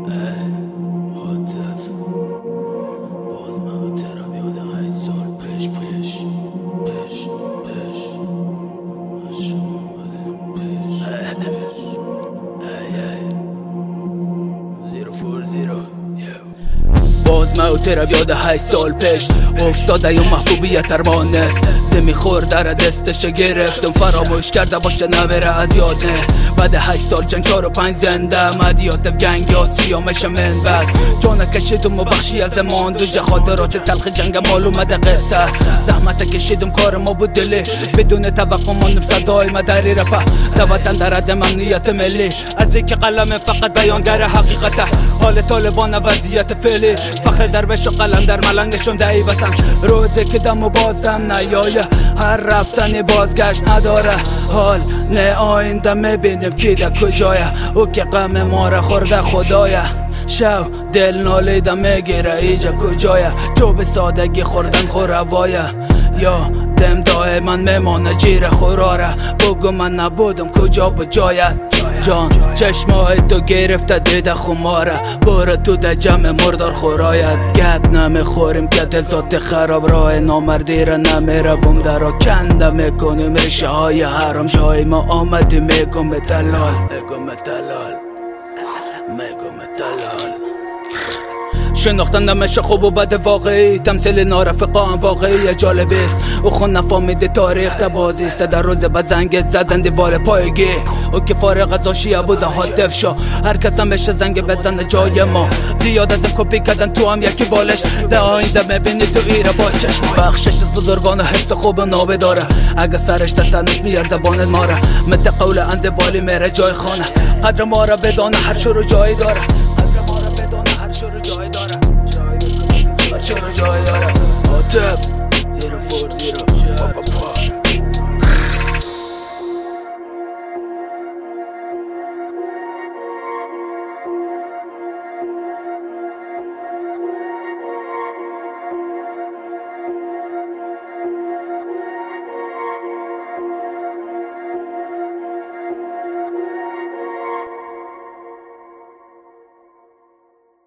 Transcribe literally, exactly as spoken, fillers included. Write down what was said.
ای حاطف باز من و ترم یاد هشت سال پیش پیش پیش پیش شما بدیم پیش پیش ای ای زیرو فور زیرو باز من و ترم یاد هشت سال پیش افتاده یا محبوبیت ارمان است زمی خور در دستش گرفتم فراموش کرده باشه نبره از یاده بعد هشت سال جنگ چار و پنج زنده مدیات گنگ آسیا مشه من بعد جانه کشیدم و بخشی از امان دو جه خاطرات تلخ جنگ معلومه ده قصه زحمت کشیدم کار ما بود دلی بدون توقع ماندم صدای مدری رپا دوتن در عدم امنیت ملی از اینکه قلم فقط بیانگر حقیقته حال طالبان وضعیت فعلی فخر درویش و قلندر ملنگشون دهی وطن روزی که دم و بازدم نیایه هر رفتن بازگشت نداره حال نه آینده میبینیم کی ده کجایه او که غم ما را خورده خدایه شو دل نالیده میگیره ایجا کجایه جو به سادگی خوردن خوروایه یا دم دائما میمانه جیر خوراره بگو من نبودم کجا با جایت جان چشمای تو گرفته دیده خماره باره تو ده جمع مردار خورایت گد نمیخوریم که دزات خراب راه نامردی را نمیروم درا کنده میکنیم ریشه های حرام جای ما آمدی میگم دلال میگم دلال میگم دلال شناختن نمیشه خوب و بد واقعی تمثیل نارفقا هم واقعی جالب است او خون نفهمیده تاریخ ده بازی است در روز بعد زنگت زدن دیوار پایگی او که فارغ از آشیه بوده حاطف شو هر کس نمیشه زنگ بزنه جای ما زیاد از کپی کردن تو هم یکی بالش ده آینده میبینی تو ایره با چشم بخشش از بزرگان حس خوب نابه داره اگه سرش ده تنش میار زبانت ماره مت قول اندوالی میره جای خانه قدر ما را بدانه هر شروع جایی داره چرا جای داره چرا جای داره حاطف زیرو فور زیرو